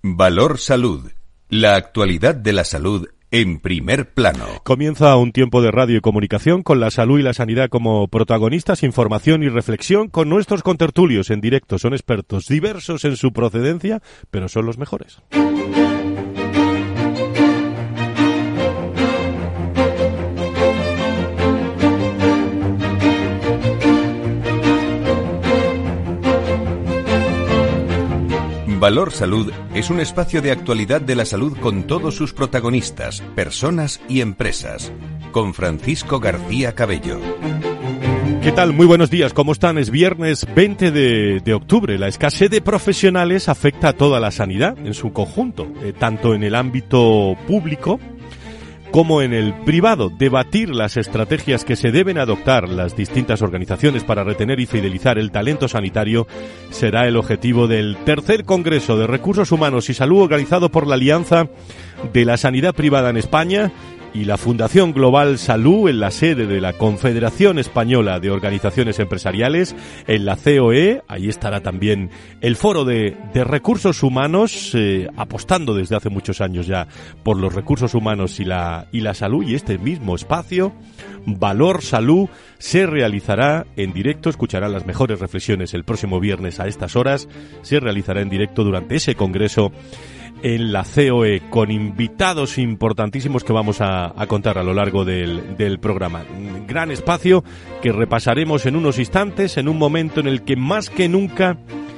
Valor Salud. La actualidad de la salud en primer plano. Comienza un tiempo de radio y comunicación con la salud y la sanidad como protagonistas, información y reflexión con nuestros contertulios en directo. Son expertos diversos en su procedencia, pero son los mejores. Valor Salud es un espacio de actualidad de la salud con todos sus protagonistas, personas y empresas. Con Francisco García Cabello. ¿Qué tal? Muy buenos días, ¿cómo están? Es viernes 20 de octubre. La escasez de profesionales afecta a toda la sanidad en su conjunto, tanto en el ámbito público como en el privado. Debatir las estrategias que se deben adoptar las distintas organizaciones para retener y fidelizar el talento sanitario será el objetivo del tercer Congreso de Recursos Humanos y Salud organizado por la Alianza de la Sanidad Privada en España y la Fundación Global Salud en la sede de la Confederación Española de Organizaciones Empresariales, en la COE. Ahí estará también el Foro de Recursos Humanos, apostando desde hace muchos años ya por los recursos humanos y la salud. Y este mismo espacio, Valor Salud, se realizará en directo. Escucharán las mejores reflexiones el próximo viernes a estas horas. Se realizará en directo durante ese congreso en la COE, con invitados importantísimos que vamos a contar a lo largo del programa. Un gran espacio que repasaremos en unos instantes, en un momento en el que más que nunca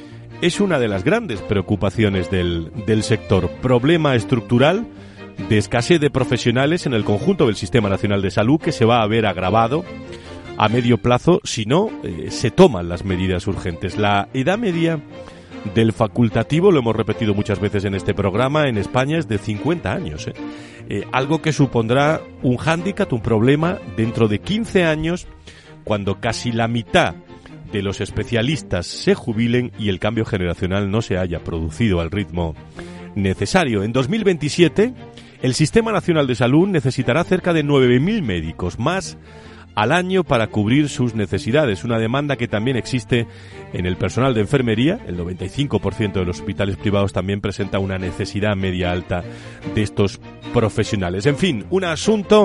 es una de las grandes preocupaciones del sector. Problema estructural de escasez de profesionales en el conjunto del Sistema Nacional de Salud, que se va a ver agravado a medio plazo si no se toman las medidas urgentes. La edad media del facultativo, lo hemos repetido muchas veces en este programa, en España es de 50 años. Algo que supondrá un hándicap, un problema dentro de 15 años, cuando casi la mitad de los especialistas se jubilen y el cambio generacional no se haya producido al ritmo necesario. En 2027, el Sistema Nacional de Salud necesitará cerca de 9.000 médicos más al año para cubrir sus necesidades, una demanda que también existe en el personal de enfermería. El 95% de los hospitales privados también presenta una necesidad media alta de estos profesionales. En fin, un asunto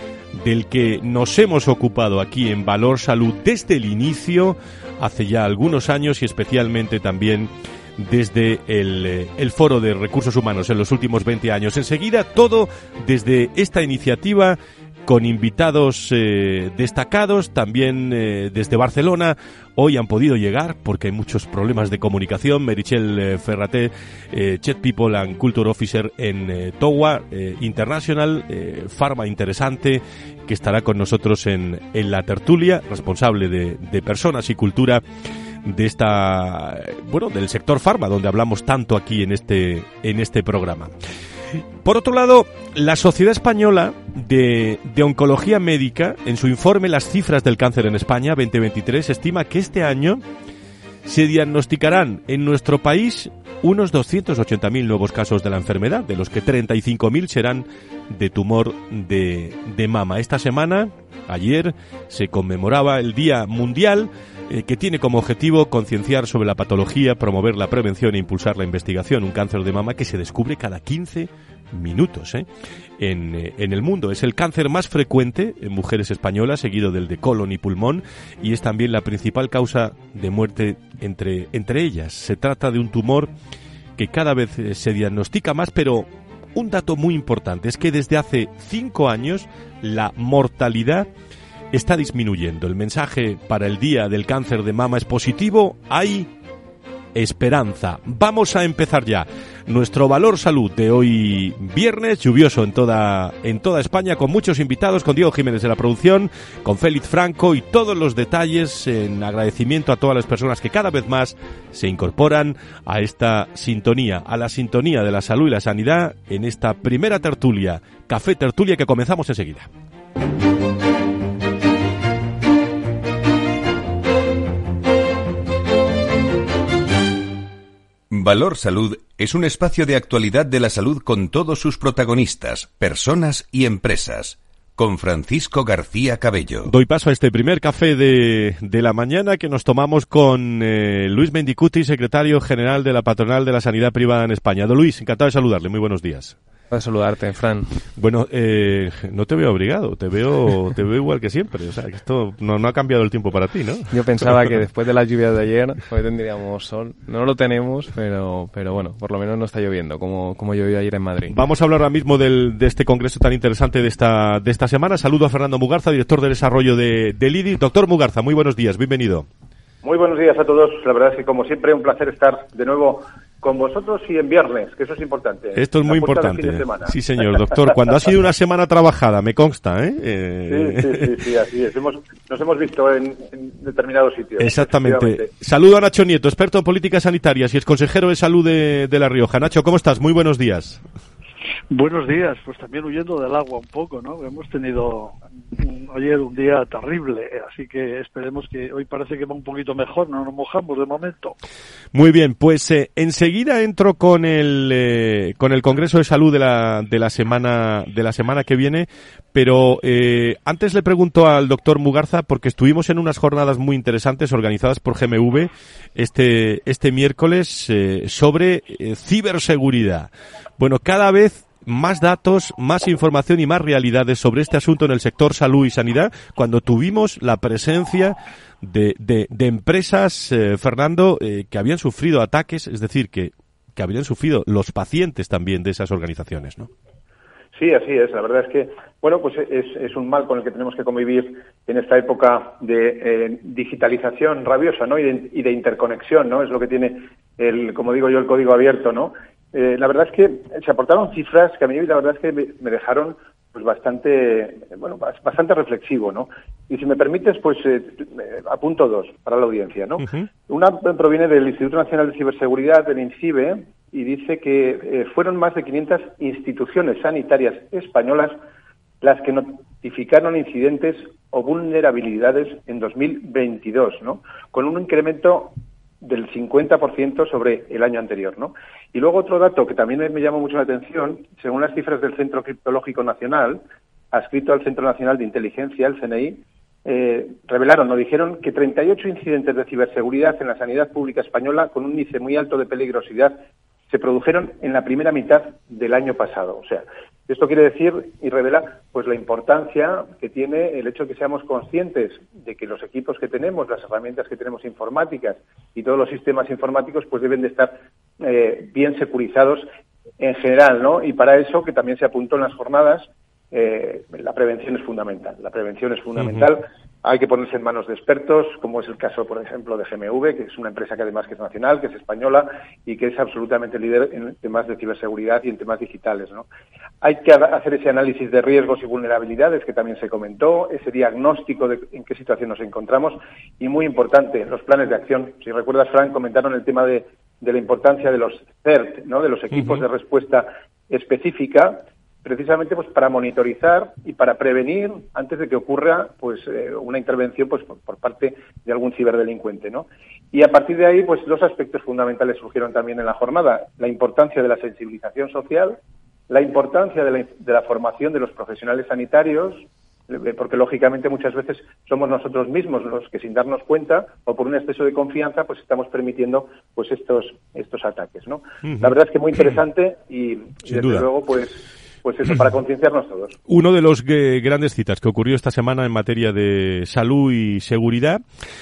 del que nos hemos ocupado aquí en Valor Salud desde el inicio, hace ya algunos años, y especialmente también desde el Foro de Recursos Humanos en los últimos 20 años. Enseguida, todo desde esta iniciativa, con invitados destacados, también desde Barcelona. Hoy han podido llegar, porque hay muchos problemas de comunicación, Meritxell Ferraté, Chief People and Culture Officer en TOWA International, Pharma Interesante, que estará con nosotros en la tertulia, responsable de personas y cultura de esta, del sector farma, donde hablamos tanto aquí en este programa. Por otro lado, la Sociedad Española de Oncología Médica, en su informe Las cifras del cáncer en España 2023, estima que este año se diagnosticarán en nuestro país unos 280.000 nuevos casos de la enfermedad, de los que 35.000 serán de tumor de mama. Esta semana, ayer, se conmemoraba el Día Mundial, que tiene como objetivo concienciar sobre la patología, promover la prevención e impulsar la investigación. Un cáncer de mama que se descubre cada 15 minutos en el mundo. Es el cáncer más frecuente en mujeres españolas, seguido del de colon y pulmón, y es también la principal causa de muerte entre ellas. Se trata de un tumor que cada vez se diagnostica más, pero un dato muy importante es que desde hace 5 años la mortalidad está disminuyendo. El mensaje para el Día del Cáncer de Mama es positivo. Hay esperanza. Vamos a empezar ya nuestro Valor Salud de hoy viernes, lluvioso en toda España, con muchos invitados, con Diego Jiménez de la producción, con Félix Franco y todos los detalles, en agradecimiento a todas las personas que cada vez más se incorporan a esta sintonía, a la sintonía de la salud y la sanidad, en esta primera tertulia, Café Tertulia, que comenzamos enseguida. Valor Salud es un espacio de actualidad de la salud con todos sus protagonistas, personas y empresas. con Francisco García Cabello. Doy paso a este primer café de la mañana que nos tomamos con Luis Mendicuti, secretario general de la Patronal de la Sanidad Privada en España. Don Luis, encantado de saludarle. Muy buenos días. Para saludarte, Fran. Bueno, no te veo abrigado, te veo igual que siempre. O sea, que esto no ha cambiado el tiempo para ti, ¿no? Yo pensaba que después de las lluvias de ayer, hoy tendríamos sol. No lo tenemos, pero bueno, por lo menos no está lloviendo, como llovió ayer en Madrid. Vamos a hablar ahora mismo de este congreso tan interesante de esta semana. Saludo a Fernando Mugarza, director de desarrollo del IDI. Doctor Mugarza, muy buenos días, bienvenido. Muy buenos días a todos. La verdad es que, como siempre, un placer estar de nuevo con vosotros y en viernes, que eso es importante. Esto es muy importante. Sí, señor, doctor. Cuando ha sido una semana trabajada, me consta, Sí, así es. Nos hemos visto en determinados sitios. Exactamente. Saludo a Nacho Nieto, experto en políticas sanitarias y ex consejero de salud de La Rioja. Nacho, ¿cómo estás? Muy buenos días. Buenos días, pues también huyendo del agua un poco, ¿no? Hemos tenido ayer un día terrible, así que esperemos que hoy parece que va un poquito mejor, no nos mojamos de momento. Muy bien, pues enseguida entro con el Congreso de Salud de la semana que viene, pero antes le pregunto al doctor Mugarza, porque estuvimos en unas jornadas muy interesantes organizadas por GMV este miércoles sobre ciberseguridad. Bueno, cada vez más datos, más información y más realidades sobre este asunto en el sector salud y sanidad, cuando tuvimos la presencia de empresas, Fernando, que habían sufrido ataques, es decir, que habían sufrido los pacientes también de esas organizaciones, ¿no? Sí, así es. La verdad es que, bueno, pues es un mal con el que tenemos que convivir en esta época de digitalización rabiosa, ¿no? Y de interconexión, ¿no? Es lo que tiene como digo yo, el código abierto, ¿no? La verdad es que se aportaron cifras que a mí la verdad es que me dejaron pues bastante reflexivo, ¿no? Y si me permites, pues apunto dos para la audiencia, ¿no? Uh-huh. Una proviene del Instituto Nacional de Ciberseguridad, del INCIBE, y dice que fueron más de 500 instituciones sanitarias españolas las que notificaron incidentes o vulnerabilidades en 2022, ¿no? Con un incremento del 50% sobre el año anterior, ¿no? Y luego otro dato que también me llamó mucho la atención, según las cifras del Centro Criptológico Nacional, adscrito al Centro Nacional de Inteligencia, el CNI, dijeron que 38 incidentes de ciberseguridad en la sanidad pública española con un índice muy alto de peligrosidad se produjeron en la primera mitad del año pasado. O sea, esto quiere decir y revela pues la importancia que tiene el hecho de que seamos conscientes de que los equipos que tenemos, las herramientas que tenemos informáticas y todos los sistemas informáticos pues deben de estar bien securizados en general, ¿no? Y para eso, que también se apuntó en las jornadas, la prevención es fundamental. La prevención es fundamental. Uh-huh. Hay que ponerse en manos de expertos, como es el caso, por ejemplo, de GMV, que es una empresa que además que es nacional, que es española y que es absolutamente líder en temas de ciberseguridad y en temas digitales, ¿no? Hay que hacer ese análisis de riesgos y vulnerabilidades que también se comentó, ese diagnóstico de en qué situación nos encontramos y, muy importante, los planes de acción. Si recuerdas, Frank, comentaron el tema de la importancia de los CERT, ¿no? De los equipos de respuesta específica, precisamente pues para monitorizar y para prevenir antes de que ocurra pues una intervención pues por parte de algún ciberdelincuente, ¿no? Y a partir de ahí pues dos aspectos fundamentales surgieron también en la jornada: la importancia de la sensibilización social, la importancia de la formación de los profesionales sanitarios, porque lógicamente muchas veces somos nosotros mismos los que, sin darnos cuenta o por un exceso de confianza, pues estamos permitiendo pues estos ataques, ¿no? Uh-huh. La verdad es que muy interesante y desde luego pues eso, para concienciarnos todos. Uno de los grandes citas que ocurrió esta semana en materia de salud y seguridad.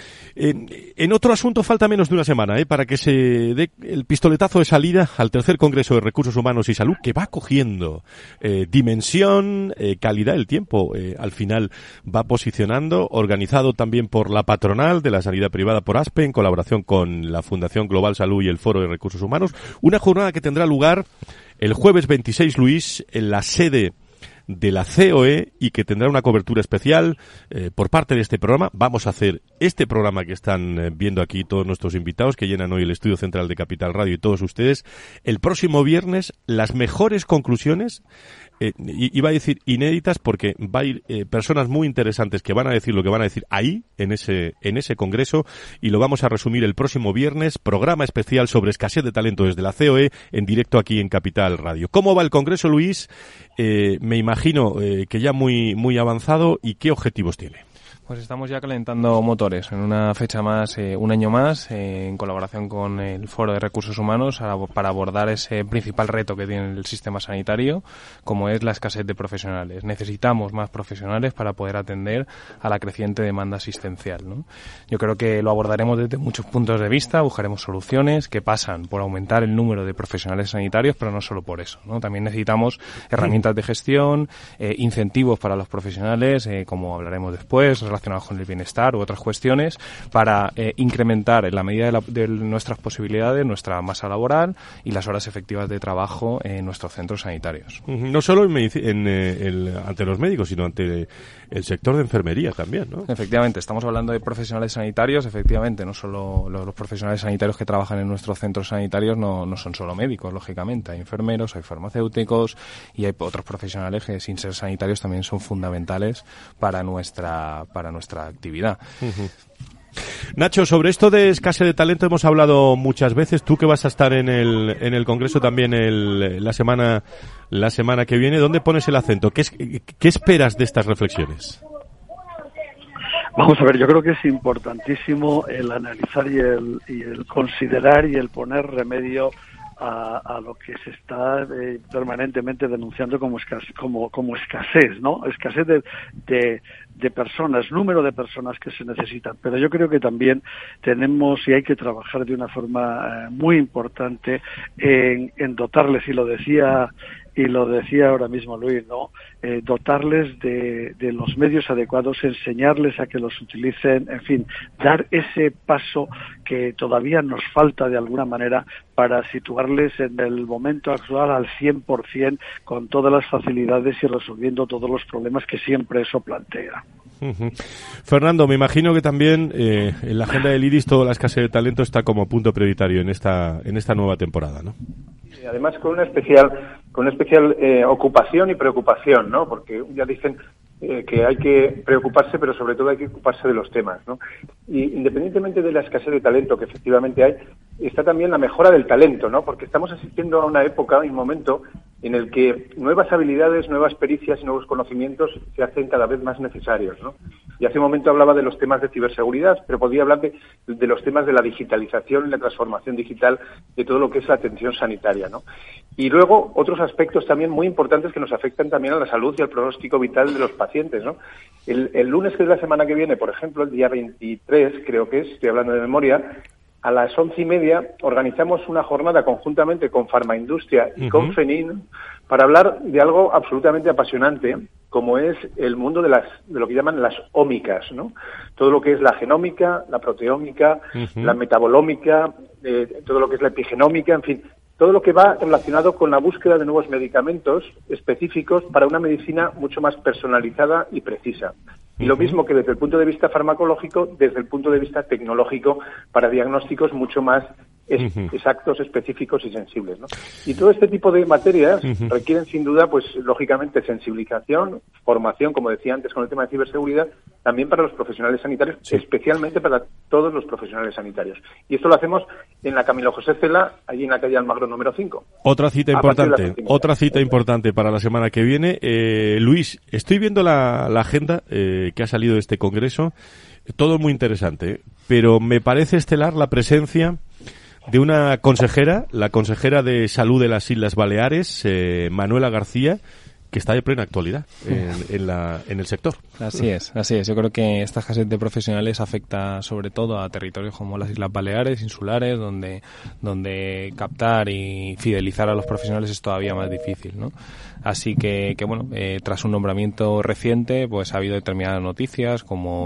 En otro asunto falta menos de una semana para que se dé el pistoletazo de salida al tercer Congreso de Recursos Humanos y Salud, que va cogiendo dimensión, calidad. El tiempo al final va posicionando, organizado también por la patronal de la sanidad privada, por ASPE, en colaboración con la Fundación Global Salud y el Foro de Recursos Humanos. Una jornada que tendrá lugar el jueves 26, Luis, en la sede de la COE y que tendrá una cobertura especial por parte de este programa. Vamos a hacer este programa que están viendo aquí todos nuestros invitados, que llenan hoy el estudio central de Capital Radio, y todos ustedes, el próximo viernes, las mejores conclusiones, iba a decir inéditas, porque va a ir personas muy interesantes que van a decir lo que van a decir ahí, en ese congreso, y lo vamos a resumir el próximo viernes, programa especial sobre escasez de talento desde la COE, en directo aquí en Capital Radio. ¿Cómo va el congreso, Luis? Me imagino imagino que ya muy avanzado. ¿Y qué objetivos tiene? Pues estamos ya calentando motores en una fecha más, un año más, en colaboración con el Foro de Recursos Humanos para abordar ese principal reto que tiene el sistema sanitario, como es la escasez de profesionales. Necesitamos más profesionales para poder atender a la creciente demanda asistencial, ¿no? Yo creo que lo abordaremos desde muchos puntos de vista, buscaremos soluciones que pasan por aumentar el número de profesionales sanitarios, pero no solo por eso, ¿no? También necesitamos herramientas de gestión, incentivos para los profesionales, como hablaremos después, relacionados con el bienestar u otras cuestiones, para incrementar en la medida de nuestras posibilidades nuestra masa laboral y las horas efectivas de trabajo en nuestros centros sanitarios. No solo ante los médicos, sino ante el sector de enfermería también, ¿no? Efectivamente, estamos hablando de profesionales sanitarios, efectivamente, no solo los profesionales sanitarios que trabajan en nuestros centros sanitarios no son solo médicos, lógicamente, hay enfermeros, hay farmacéuticos y hay otros profesionales que sin ser sanitarios también son fundamentales para nuestra actividad. Uh-huh. Nacho, sobre esto de escasez de talento hemos hablado muchas veces. Tú que vas a estar en el Congreso también la semana que viene, ¿dónde pones el acento? ¿Qué esperas de estas reflexiones? Vamos a ver, yo creo que es importantísimo el analizar y el considerar y el poner remedio a lo que se está permanentemente denunciando como escasez, ¿no? Escasez de personas, número de personas que se necesitan. Pero yo creo que también tenemos y hay que trabajar de una forma muy importante en dotarles, y lo decía ahora mismo Luis, ¿no? Dotarles de los medios adecuados, enseñarles a que los utilicen, en fin, dar ese paso que todavía nos falta de alguna manera para situarles en el momento actual al 100% con todas las facilidades y resolviendo todos los problemas que siempre eso plantea. Uh-huh. Fernando, me imagino que también en la agenda del IRIS toda la escasez de talento está como punto prioritario en esta nueva temporada, ¿no? Y además con una especial ocupación y preocupación, ¿no? Porque ya dicen que hay que preocuparse, pero sobre todo hay que ocuparse de los temas, ¿no? Y independientemente de la escasez de talento que efectivamente hay, está también la mejora del talento, ¿no? Porque estamos asistiendo a una época, un momento en el que nuevas habilidades, nuevas pericias y nuevos conocimientos se hacen cada vez más necesarios, ¿no? Y hace un momento hablaba de los temas de ciberseguridad, pero podría hablar de los temas de la digitalización y la transformación digital de todo lo que es la atención sanitaria, ¿no? Y luego otros aspectos también muy importantes que nos afectan también a la salud y al pronóstico vital de los pacientes, ¿no? El lunes, que es la semana que viene, por ejemplo, el día 23, creo que estoy hablando de memoria, a las 11:30 organizamos una jornada conjuntamente con Farmaindustria y con FENIN para hablar de algo absolutamente apasionante, como es el mundo de lo que llaman las ómicas, ¿no? Todo lo que es la genómica, la proteómica, la metabolómica, todo lo que es la epigenómica, en fin, todo lo que va relacionado con la búsqueda de nuevos medicamentos específicos para una medicina mucho más personalizada y precisa. Y lo mismo que desde el punto de vista farmacológico, desde el punto de vista tecnológico, para diagnósticos mucho más exactos, específicos y sensibles, ¿no? Y todo este tipo de materias requieren sin duda, pues lógicamente, sensibilización, formación, como decía antes con el tema de ciberseguridad, también para los profesionales sanitarios, especialmente para todos los profesionales sanitarios. Y esto lo hacemos en la Camilo José Cela, allí en la calle Almagro número 5. Otra cita importante para la semana que viene. Luis, estoy viendo la agenda que ha salido de este congreso, todo muy interesante, pero me parece estelar la presencia de una consejera, la consejera de Salud de las Islas Baleares, Manuela García, que está de plena actualidad en el sector. Así es. Yo creo que esta escasez de profesionales afecta sobre todo a territorios como las Islas Baleares, insulares, donde captar y fidelizar a los profesionales es todavía más difícil, ¿no? Así que bueno, tras un nombramiento reciente, pues ha habido determinadas noticias como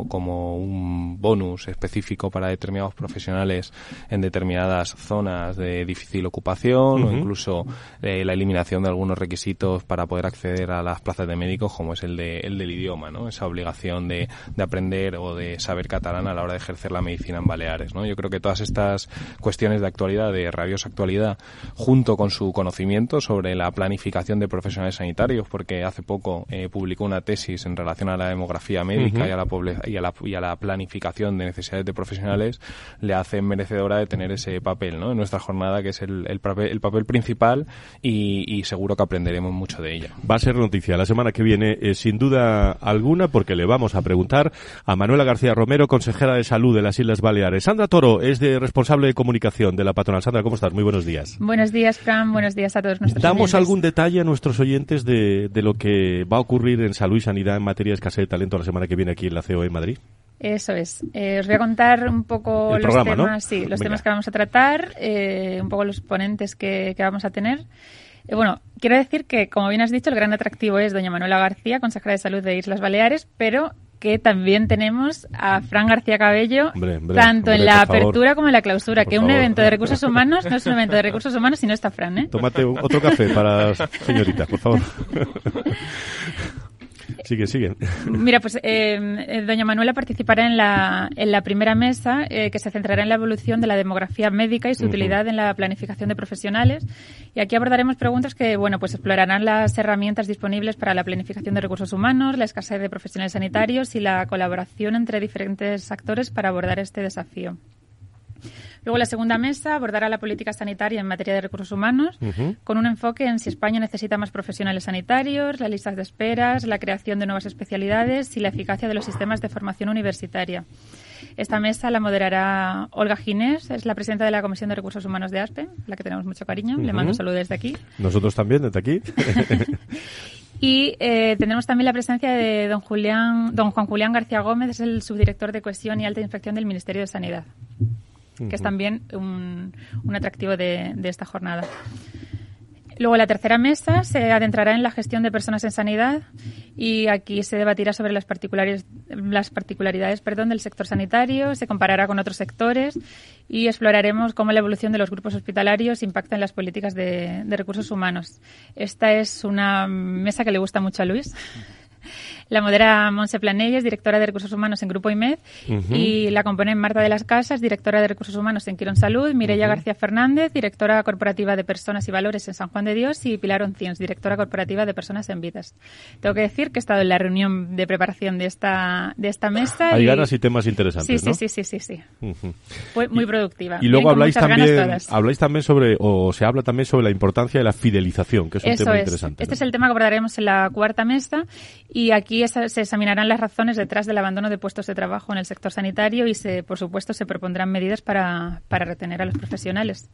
un bonus específico para determinados profesionales en determinadas zonas de difícil ocupación o incluso la eliminación de algunos requisitos para poder acceder a las plazas de médicos, como es el del idioma, ¿no? Esa obligación de aprender o de saber catalán a la hora de ejercer la medicina en Baleares, ¿no? Yo creo que todas estas cuestiones de actualidad, de rabiosa actualidad, junto con su conocimiento sobre la planificación de profesionales sanitarios, porque hace poco publicó una tesis en relación a la demografía médica y a la planificación de necesidades de profesionales, le hace merecedora de tener ese papel, ¿no? En nuestra jornada, que es el papel principal, y seguro que aprenderemos mucho de ella. Va a ser noticia la semana que viene, sin duda alguna, porque le vamos a preguntar a Manuela García Romero, consejera de Salud de las Islas Baleares. Sandra Toro es responsable de comunicación de la patronal. Sandra, ¿cómo estás? Muy buenos días. Buenos días, Fran. Buenos días a todos nuestros ¿Damos oyentes. algún detalle a nuestros oyentes de lo que va a ocurrir en salud y sanidad en materia de escasez de talento la semana que viene aquí en la COE en Madrid? Eso es. Os voy a contar un poco el los programa, temas, ¿no? sí, los Venga. temas que vamos a tratar, un poco los ponentes que vamos a tener. Bueno, quiero decir que, como bien has dicho, el gran atractivo es doña Manuela García, consejera de Salud de Islas Baleares, pero que también tenemos a Fran García Cabello, tanto en la apertura como en la clausura, que un evento de recursos humanos no es un evento de recursos humanos si no está Fran, ¿eh? Tómate otro café para señorita, por favor. Sigue. Mira, pues doña Manuela participará en la primera mesa que se centrará en la evolución de la demografía médica y su utilidad en la planificación de profesionales. Y aquí abordaremos preguntas que, bueno, pues explorarán las herramientas disponibles para la planificación de recursos humanos, la escasez de profesionales sanitarios y la colaboración entre diferentes actores para abordar este desafío. Luego la segunda mesa abordará la política sanitaria en materia de recursos humanos, con un enfoque en si España necesita más profesionales sanitarios, las listas de esperas, la creación de nuevas especialidades y la eficacia de los sistemas de formación universitaria. Esta mesa la moderará Olga Ginés, es la presidenta de la Comisión de Recursos Humanos de ASPE, a la que tenemos mucho cariño. Le mando un saludo desde aquí. Nosotros también, desde aquí. Y tendremos también la presencia de don Juan Julián García Gómez, es el subdirector de Cohesión y Alta Inspección del Ministerio de Sanidad, que es también un atractivo de esta jornada. Luego la tercera mesa se adentrará en la gestión de personas en sanidad y aquí se debatirá sobre las particularidades del sector sanitario, se comparará con otros sectores y exploraremos cómo la evolución de los grupos hospitalarios impacta en las políticas de recursos humanos. Esta es una mesa que le gusta mucho a Luis. La modera Montse Planelles, directora de Recursos Humanos en Grupo IMED, y la componen Marta de las Casas, directora de Recursos Humanos en Quirón Salud, Mireia García Fernández, directora corporativa de Personas y Valores en San Juan de Dios, y Pilar Onciens, directora corporativa de Personas en Vidas. Tengo que decir que he estado en la reunión de preparación de esta mesa. Hay ganas y temas interesantes, ¿no? Sí. Fue muy productiva. Y luego habláis se habla también sobre la importancia de la fidelización, que es un tema interesante. Este es el tema que abordaremos en la cuarta mesa y aquí se examinarán las razones detrás del abandono de puestos de trabajo en el sector sanitario y, por supuesto, se propondrán medidas para retener a los profesionales.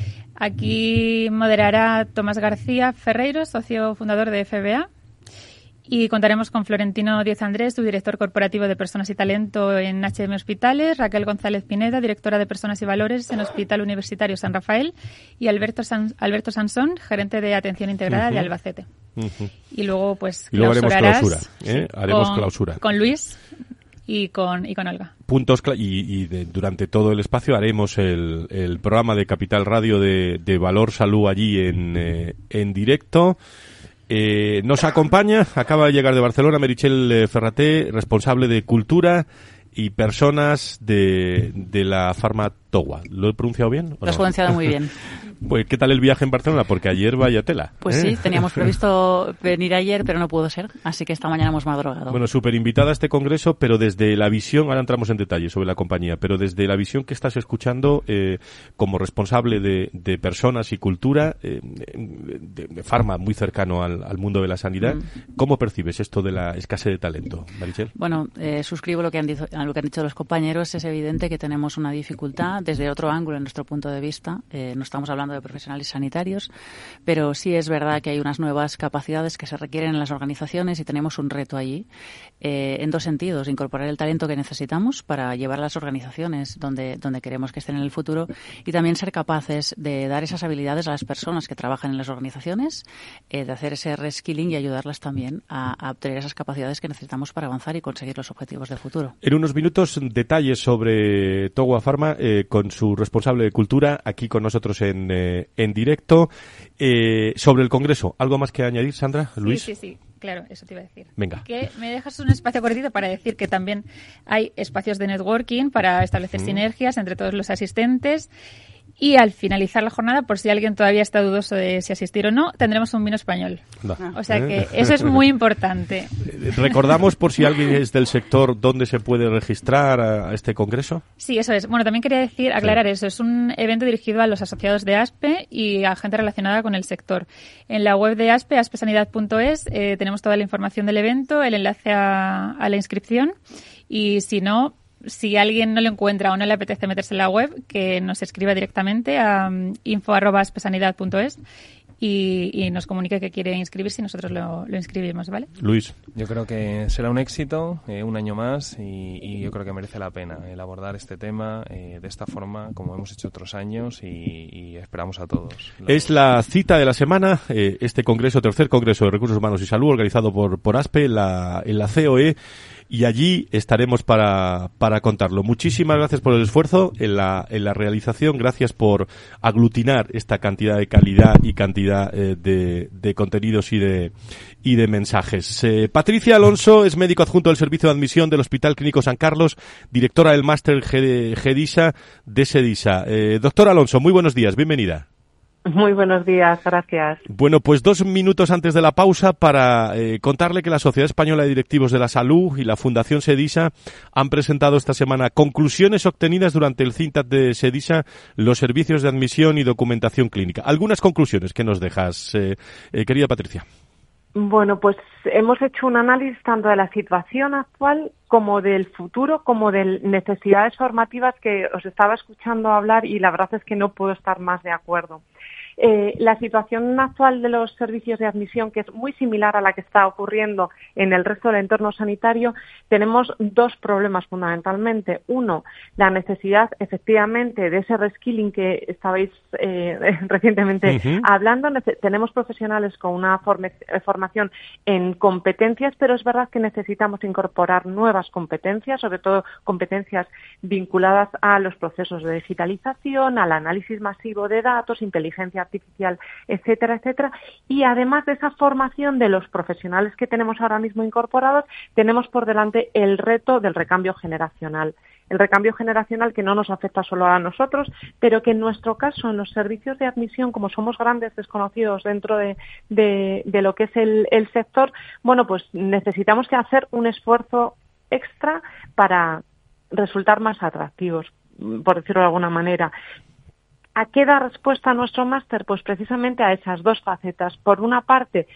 Aquí moderará Tomás García Ferreiro, socio fundador de FBA, y contaremos con Florentino Díez Andrés, subdirector corporativo de Personas y Talento en HM Hospitales, Raquel González Pineda, directora de Personas y Valores en Hospital Universitario San Rafael, y Alberto Sansón, gerente de Atención Integrada de Albacete. Y luego, pues, haremos clausura. Haremos clausura. Con Luis y con Olga. Durante todo el espacio haremos el programa de Capital Radio de Valor Salud allí en directo. Nos acompaña, acaba de llegar de Barcelona, Meritxell Ferraté, responsable de Cultura y Personas de la Farma Togua. ¿Lo he pronunciado bien? Lo has pronunciado muy bien. Pues, ¿qué tal el viaje en Barcelona? Porque ayer vaya tela. Pues sí, teníamos previsto venir ayer, pero no pudo ser, así que esta mañana hemos madrugado. Bueno, súper invitada a este congreso, pero desde la visión, ahora entramos en detalle sobre la compañía, pero desde la visión que estás escuchando como responsable de personas y cultura, de Farma, muy cercano al mundo de la sanidad, ¿cómo percibes esto de la escasez de talento, Meritxell? Bueno, suscribo lo que han dicho los compañeros. Es evidente que tenemos una dificultad desde otro ángulo en nuestro punto de vista. No estamos hablando de profesionales sanitarios, pero sí es verdad que hay unas nuevas capacidades que se requieren en las organizaciones y tenemos un reto allí en dos sentidos: incorporar el talento que necesitamos para llevar a las organizaciones donde queremos que estén en el futuro, y también ser capaces de dar esas habilidades a las personas que trabajan en las organizaciones, de hacer ese reskilling y ayudarlas también a obtener esas capacidades que necesitamos para avanzar y conseguir los objetivos de futuro. En unos minutos, detalles sobre Togua Pharma con su responsable de cultura aquí con nosotros en directo. Sobre el Congreso, ¿algo más que añadir, Sandra? Luis. Sí, claro, eso te iba a decir. Venga. Que me dejas un espacio cortito para decir que también hay espacios de networking para establecer sinergias entre todos los asistentes. Y al finalizar la jornada, por si alguien todavía está dudoso de si asistir o no, tendremos un vino español. O sea que eso es muy importante. ¿Recordamos, por si alguien es del sector, dónde se puede registrar a este congreso? Sí, eso es. Bueno, también quería aclarar eso. Es un evento dirigido a los asociados de ASPE y a gente relacionada con el sector. En la web de ASPE, aspesanidad.es, tenemos toda la información del evento, el enlace a la inscripción. Y si no, si alguien no lo encuentra o no le apetece meterse en la web, que nos escriba directamente a info@aspesanidad.es y nos comunique que quiere inscribirse y nosotros lo inscribimos, ¿vale? Luis. Yo creo que será un éxito, un año más, y yo creo que merece la pena el abordar este tema de esta forma, como hemos hecho otros años, y esperamos a todos. Es la cita de la semana, este congreso, tercer congreso de Recursos Humanos y Salud, organizado por ASPE en la COE, y allí estaremos para contarlo. Muchísimas gracias por el esfuerzo en la realización, gracias por aglutinar esta cantidad de calidad y cantidad de contenidos y de mensajes. Patricia Alonso es médico adjunto del Servicio de Admisión del Hospital Clínico San Carlos, directora del máster GEDISA de SEDISA. Doctora Alonso, muy buenos días, bienvenida. Muy buenos días, gracias. Bueno, pues 2 minutos antes de la pausa para contarle que la Sociedad Española de Directivos de la Salud y la Fundación SEDISA han presentado esta semana conclusiones obtenidas durante el CINTAD de SEDISA, los servicios de admisión y documentación clínica. Algunas conclusiones que nos dejas, querida Patricia. Bueno, pues hemos hecho un análisis tanto de la situación actual como del futuro, como de necesidades formativas, que os estaba escuchando hablar y la verdad es que no puedo estar más de acuerdo. La situación actual de los servicios de admisión, que es muy similar a la que está ocurriendo en el resto del entorno sanitario, tenemos 2 problemas fundamentalmente. Uno, la necesidad efectivamente de ese reskilling que estabais recientemente hablando. Tenemos profesionales con una formación en competencias, pero es verdad que necesitamos incorporar nuevas competencias, sobre todo competencias vinculadas a los procesos de digitalización, al análisis masivo de datos, inteligencia artificial, etcétera, etcétera. Y además de esa formación de los profesionales que tenemos ahora mismo incorporados, tenemos por delante el reto del recambio generacional. El recambio generacional que no nos afecta solo a nosotros, pero que en nuestro caso, en los servicios de admisión, como somos grandes desconocidos dentro de lo que es el sector, bueno, pues necesitamos que hacer un esfuerzo extra para resultar más atractivos, por decirlo de alguna manera. ¿A qué da respuesta nuestro máster? Pues precisamente a esas 2 facetas. Por una parte,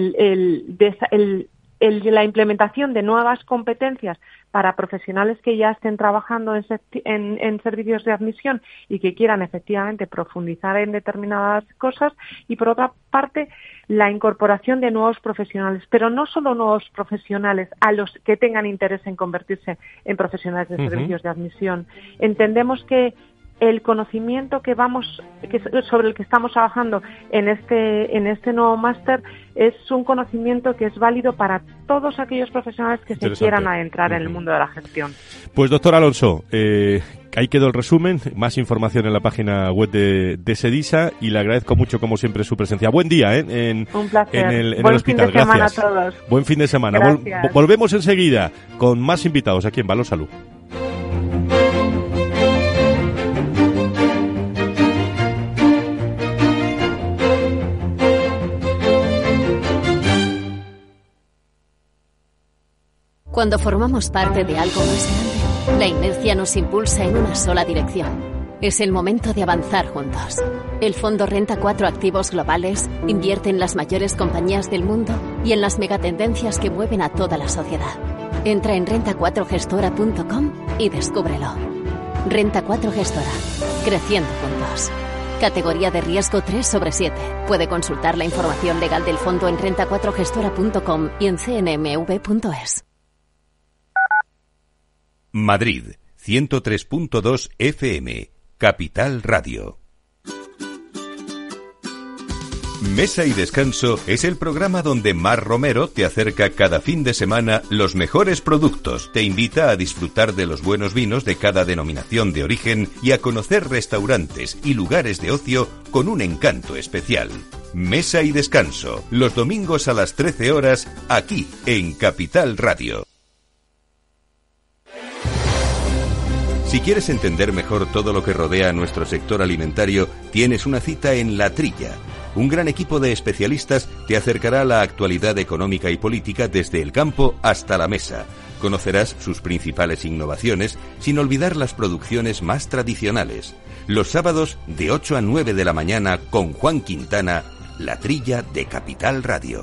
la implementación de nuevas competencias para profesionales que ya estén trabajando en servicios de admisión y que quieran efectivamente profundizar en determinadas cosas, y por otra parte la incorporación de nuevos profesionales, pero no solo nuevos profesionales a los que tengan interés en convertirse en profesionales de servicios de admisión. Entendemos que el conocimiento sobre el que estamos trabajando en este nuevo máster es un conocimiento que es válido para todos aquellos profesionales que se quieran adentrar en el mundo de la gestión. Pues doctor Alonso, ahí quedó el resumen, más información en la página web de SEDISA, y le agradezco mucho como siempre su presencia. Buen día un placer. en el Buen hospital. Fin de semana Gracias. a todos. Buen fin de semana. Volvemos enseguida con más invitados aquí en Valor Salud. Cuando formamos parte de algo más grande, la inercia nos impulsa en una sola dirección. Es el momento de avanzar juntos. El Fondo Renta 4 Activos Globales invierte en las mayores compañías del mundo y en las megatendencias que mueven a toda la sociedad. Entra en renta4gestora.com y descúbrelo. Renta 4 Gestora. Creciendo juntos. Categoría de riesgo 3/7. Puede consultar la información legal del fondo en renta4gestora.com y en cnmv.es. Madrid, 103.2 FM, Capital Radio. Mesa y Descanso es el programa donde Mar Romero te acerca cada fin de semana los mejores productos, te invita a disfrutar de los buenos vinos de cada denominación de origen y a conocer restaurantes y lugares de ocio con un encanto especial. Mesa y Descanso, los domingos a las 13 horas, aquí en Capital Radio. Si quieres entender mejor todo lo que rodea a nuestro sector alimentario, tienes una cita en La Trilla. Un gran equipo de especialistas te acercará a la actualidad económica y política desde el campo hasta la mesa. Conocerás sus principales innovaciones sin olvidar las producciones más tradicionales. Los sábados de 8 a 9 de la mañana con Juan Quintana, La Trilla de Capital Radio.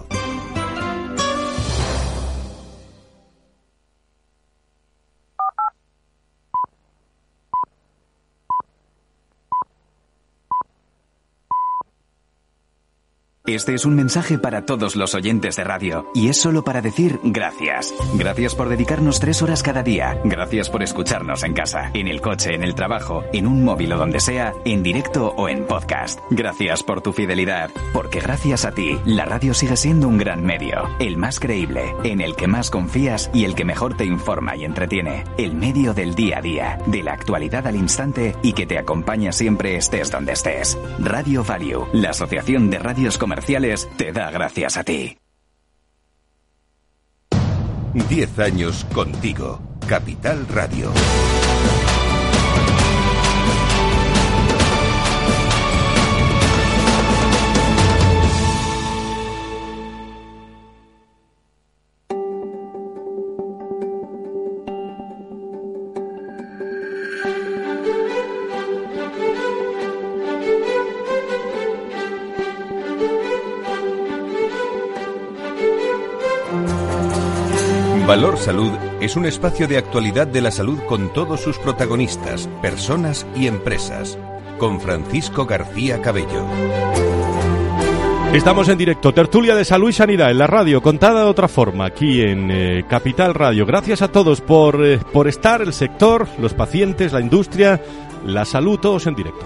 Este es un mensaje para todos los oyentes de radio y es solo para decir gracias. Gracias por dedicarnos 3 horas cada día. Gracias por escucharnos en casa, en el coche, en el trabajo, en un móvil o donde sea, en directo o en podcast. Gracias por tu fidelidad, porque gracias a ti, la radio sigue siendo un gran medio, el más creíble, en el que más confías y el que mejor te informa y entretiene. El medio del día a día, de la actualidad al instante y que te acompaña siempre estés donde estés. Radio Value, la Asociación de Radios Comerciales, te da gracias a ti. 10 años contigo. Capital Radio. Valor Salud es un espacio de actualidad de la salud con todos sus protagonistas, personas y empresas. Con Francisco García Cabello. Estamos en directo, tertulia de salud y sanidad en la radio, contada de otra forma, aquí en Capital Radio. Gracias a todos por estar, el sector, los pacientes, la industria, la salud, todos en directo.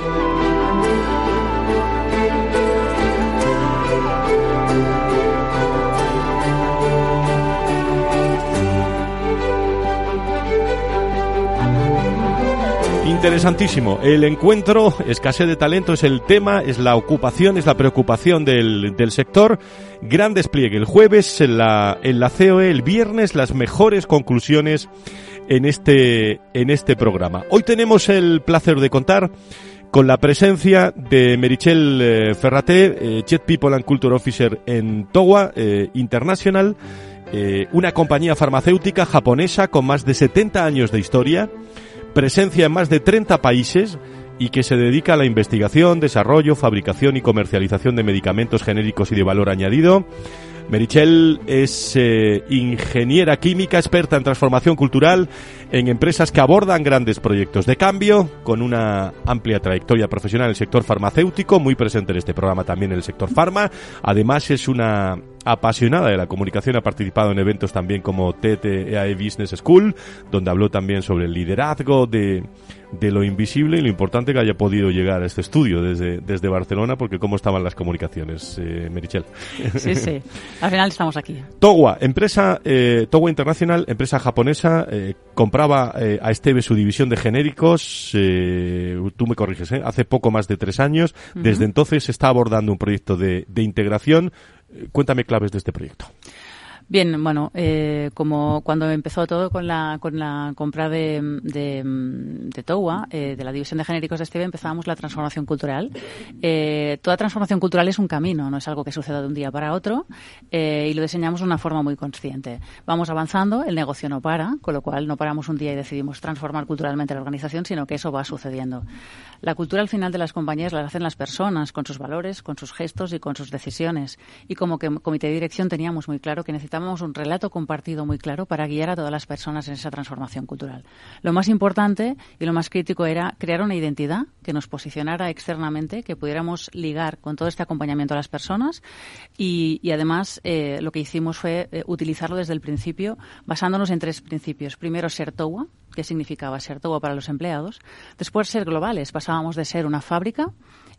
Interesantísimo. El encuentro, escasez de talento es el tema, es la ocupación, es la preocupación del sector. Gran despliegue el jueves en la COE, el viernes las mejores conclusiones en este programa. Hoy tenemos el placer de contar con la presencia de Meritxell Ferraté, Chief People and Culture Officer en Towa International, una compañía farmacéutica japonesa con más de 70 años de historia, presencia en más de 30 países y que se dedica a la investigación, desarrollo, fabricación y comercialización de medicamentos genéricos y de valor añadido. Meritxell es ingeniera química, experta en transformación cultural en empresas que abordan grandes proyectos de cambio, con una amplia trayectoria profesional en el sector farmacéutico, muy presente en este programa también en el sector farma. Además es una apasionada de la comunicación, ha participado en eventos también como TEAE Business School, donde habló también sobre el liderazgo de lo invisible y lo importante que haya podido llegar a este estudio desde Barcelona, porque cómo estaban las comunicaciones, Meritxell. Sí, sí. Al final estamos aquí. Towa, Towa International, empresa japonesa, compraba a Esteve su división de genéricos, tú me corriges, hace poco más de 3 años. Desde entonces se está abordando un proyecto de integración. Cuéntame claves de este proyecto. Bien, bueno, como cuando empezó todo con la compra de Towa, de la división de genéricos de Esteve, empezábamos la transformación cultural. Toda transformación cultural es un camino, no es algo que suceda de un día para otro, y lo diseñamos de una forma muy consciente. Vamos avanzando, el negocio no para, con lo cual no paramos un día y decidimos transformar culturalmente la organización, sino que eso va sucediendo. La cultura al final de las compañías la hacen las personas, con sus valores, con sus gestos y con sus decisiones. Y como comité de dirección teníamos muy claro que necesitábamos un relato compartido muy claro para guiar a todas las personas en esa transformación cultural. Lo más importante y lo más crítico era crear una identidad que nos posicionara externamente, que pudiéramos ligar con todo este acompañamiento a las personas y además lo que hicimos fue utilizarlo desde el principio basándonos en 3 principios. Primero, ser Towa, que significaba ser Towa para los empleados. Después, ser globales. Pasábamos de ser una fábrica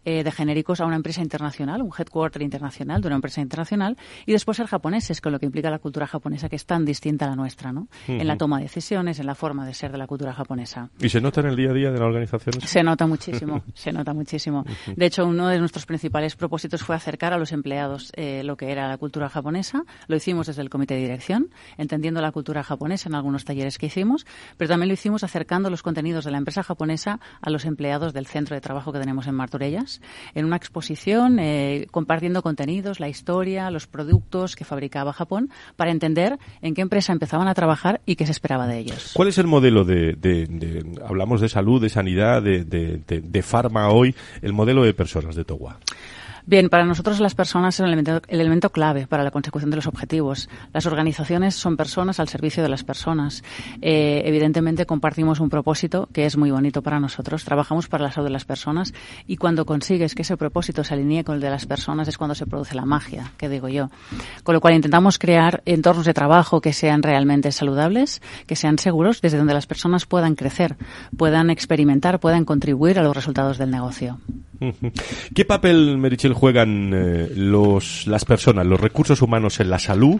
de genéricos a una empresa internacional, un headquarter internacional de una empresa internacional, y después ser japoneses, con lo que implica la cultura japonesa, que es tan distinta a la nuestra, ¿no? En la toma de decisiones, en la forma de ser de la cultura japonesa. ¿Y se nota en el día a día de la organización? Se nota muchísimo, se nota muchísimo. De hecho, uno de nuestros principales propósitos fue acercar a los empleados lo que era la cultura japonesa. Lo hicimos desde el comité de dirección, entendiendo la cultura japonesa en algunos talleres que hicimos, pero también lo hicimos acercando los contenidos de la empresa japonesa a los empleados del centro de trabajo que tenemos en Martorelles, en una exposición, compartiendo contenidos, la historia, los productos que fabricaba Japón, para entender en qué empresa empezaban a trabajar y qué se esperaba de ellos. ¿Cuál es el modelo hablamos de salud, de sanidad, de farma hoy, el modelo de personas de Towa? Bien, para nosotros las personas son el elemento clave para la consecución de los objetivos. Las organizaciones son personas al servicio de las personas. Evidentemente compartimos un propósito que es muy bonito para nosotros. Trabajamos para la salud de las personas y cuando consigues que ese propósito se alinee con el de las personas es cuando se produce la magia, que digo yo. Con lo cual intentamos crear entornos de trabajo que sean realmente saludables, que sean seguros, desde donde las personas puedan crecer, puedan experimentar, puedan contribuir a los resultados del negocio. ¿Qué papel, Meritxell, juegan las personas, los recursos humanos en la salud,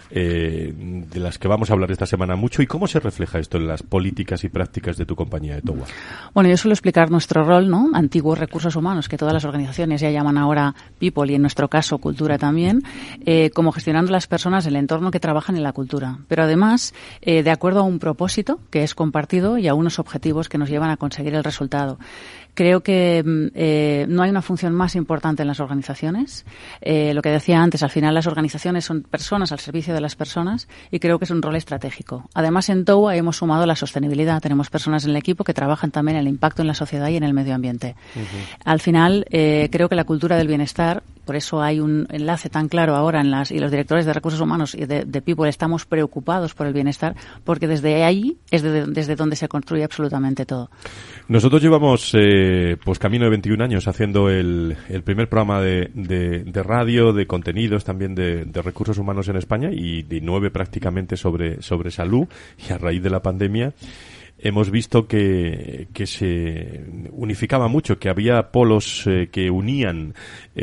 de las que vamos a hablar esta semana mucho, y cómo se refleja esto en las políticas y prácticas de tu compañía de Towa? Bueno, yo suelo explicar nuestro rol, ¿no? Antiguos recursos humanos, que todas las organizaciones ya llaman ahora people y en nuestro caso cultura también, como gestionando las personas en el entorno que trabajan en la cultura. Pero además, de acuerdo a un propósito que es compartido y a unos objetivos que nos llevan a conseguir el resultado. Creo que no hay una función más importante en las organizaciones. Lo que decía antes, al final las organizaciones son personas al servicio de las personas y creo que es un rol estratégico. Además, en Towa hemos sumado la sostenibilidad. Tenemos personas en el equipo que trabajan también en el impacto en la sociedad y en el medio ambiente. Al final, creo que la cultura del bienestar, por eso hay un enlace tan claro ahora y los directores de recursos humanos y de People estamos preocupados por el bienestar, porque desde ahí es desde donde se construye absolutamente todo. Nosotros llevamos pues camino de 21 años haciendo el primer programa de radio, de contenidos también de recursos humanos en España, y de 9 prácticamente sobre salud, y a raíz de la pandemia hemos visto que se unificaba mucho, que había polos que unían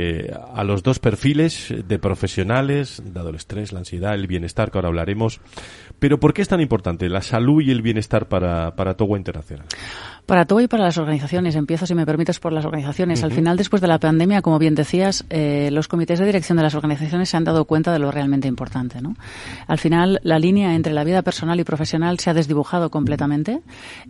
a los dos perfiles de profesionales, dado el estrés, la ansiedad, el bienestar, que ahora hablaremos. Pero ¿por qué es tan importante la salud y el bienestar para Towa Internacional? Para Towa y para las organizaciones. Empiezo, si me permites, por las organizaciones. Al final, después de la pandemia, como bien decías, los comités de dirección de las organizaciones se han dado cuenta de lo realmente importante, ¿no? Al final, la línea entre la vida personal y profesional se ha desdibujado completamente.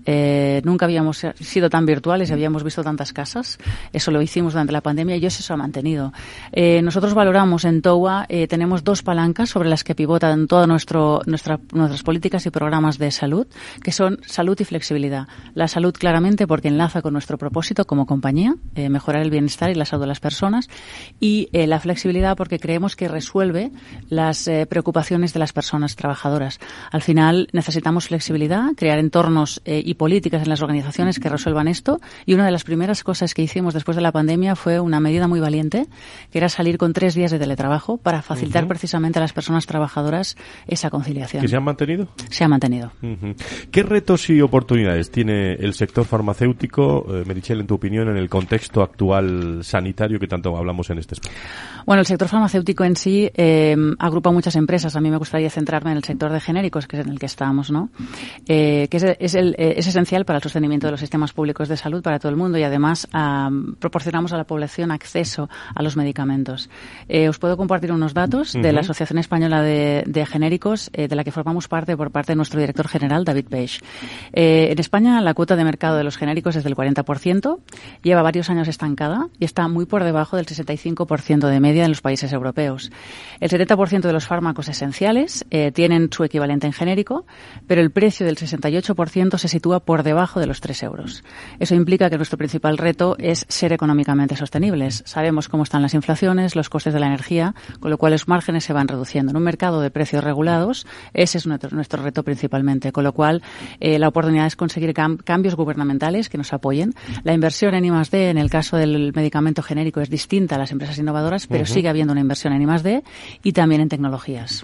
Nunca habíamos sido tan virtuales y habíamos visto tantas casas. Eso lo hicimos durante la pandemia y eso se ha mantenido. Nosotros valoramos en Towa, tenemos 2 palancas sobre las que pivotan todas nuestras políticas y programas de salud, que son salud y flexibilidad. La salud, claramente, porque enlaza con nuestro propósito como compañía, mejorar el bienestar y la salud de las personas, y la flexibilidad porque creemos que resuelve las preocupaciones de las personas trabajadoras. Al final necesitamos flexibilidad, crear entornos y políticas en las organizaciones que resuelvan esto, y una de las primeras cosas que hicimos después de la pandemia fue una medida muy valiente, que era salir con 3 días de teletrabajo para facilitar precisamente a las personas trabajadoras esa conciliación. ¿Que se han mantenido? Se ha mantenido. ¿Qué retos y oportunidades tiene el sector farmacéutico, Meritxell, en tu opinión, en el contexto actual sanitario que tanto hablamos en este espacio? Bueno, el sector farmacéutico en sí agrupa muchas empresas. A mí me gustaría centrarme en el sector de genéricos, que es en el que estamos, ¿no? Que es esencial para el sostenimiento de los sistemas públicos de salud para todo el mundo, y además proporcionamos a la población acceso a los medicamentos. Os puedo compartir unos datos de la Asociación Española de Genéricos, de la que formamos parte por parte de nuestro director general, David Page. En España, la cuota de mercado de los genéricos es del 40%, lleva varios años estancada y está muy por debajo del 65% de media en los países europeos. El 70% de los fármacos esenciales tienen su equivalente en genérico, pero el precio del 68% se sitúa por debajo de los 3 euros. Eso implica que nuestro principal reto es ser económicamente sostenibles. Sabemos cómo están las inflaciones, los costes de la energía, con lo cual los márgenes se van reduciendo. En un mercado de precios regulados, ese es nuestro reto principalmente, con lo cual la oportunidad es conseguir cambios gubernamentales que nos apoyen. La inversión en I+D, en el caso del medicamento genérico, es distinta a las empresas innovadoras, pero sigue habiendo una inversión en I+D y también en tecnologías.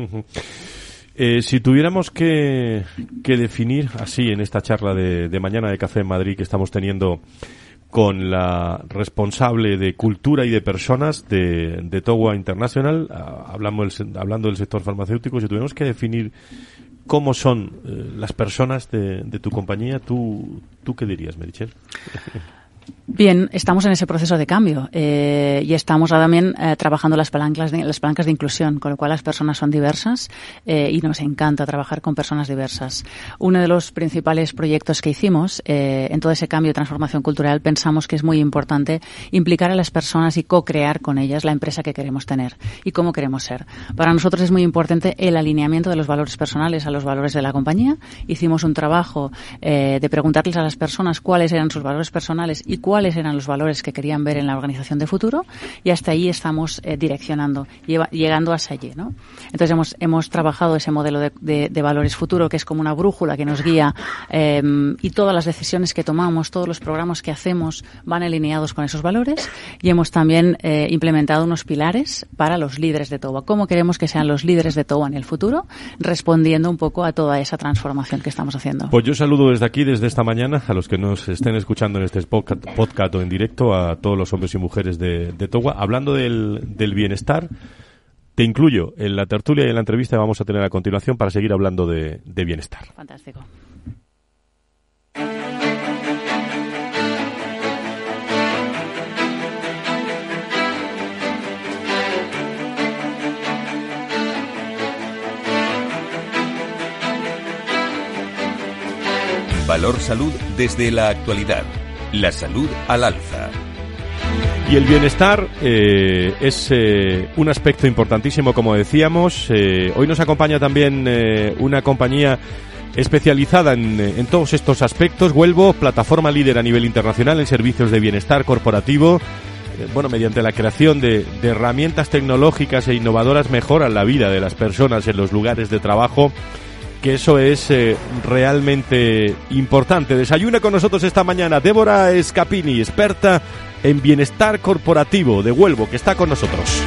Si tuviéramos que definir así en esta charla de Mañana de Café en Madrid que estamos teniendo, con la responsable de Cultura y de Personas de TOGUA International, hablando del sector farmacéutico. Si tuviéramos que definir cómo son las personas de tu compañía, ¿tú qué dirías, Meritxell? Bien, estamos en ese proceso de cambio y estamos también trabajando las palancas de inclusión, con lo cual las personas son diversas y nos encanta trabajar con personas diversas. Uno de los principales proyectos que hicimos en todo ese cambio de transformación cultural, pensamos que es muy importante implicar a las personas y co-crear con ellas la empresa que queremos tener y cómo queremos ser. Para nosotros es muy importante el alineamiento de los valores personales a los valores de la compañía. Hicimos un trabajo de preguntarles a las personas cuáles eran sus valores personales y cuáles eran los valores que querían ver en la organización de futuro, y hasta ahí estamos direccionando, llegando hasta allí, ¿no? Entonces hemos trabajado ese modelo de valores futuro, que es como una brújula que nos guía, y todas las decisiones que tomamos, todos los programas que hacemos van alineados con esos valores, y hemos también implementado unos pilares para los líderes de TOGUA. ¿Cómo queremos que sean los líderes de TOGUA en el futuro? Respondiendo un poco a toda esa transformación que estamos haciendo. Pues yo saludo desde aquí, desde esta mañana, a los que nos estén escuchando en este podcast o en directo, a todos los hombres y mujeres de TOGUA. Hablando del bienestar, te incluyo en la tertulia y en la entrevista que vamos a tener a continuación para seguir hablando de bienestar. Fantástico. Valor Salud desde la actualidad. La salud al alza. Y el bienestar es un aspecto importantísimo, como decíamos. Hoy nos acompaña también una compañía especializada en todos estos aspectos. Huelvo, plataforma líder a nivel internacional en servicios de bienestar corporativo. Mediante la creación de herramientas tecnológicas e innovadoras mejoran la vida de las personas en los lugares de trabajo, que eso es realmente importante. Desayuna con nosotros esta mañana Débora Scapini, experta en bienestar corporativo de Huelvo, que está con nosotros.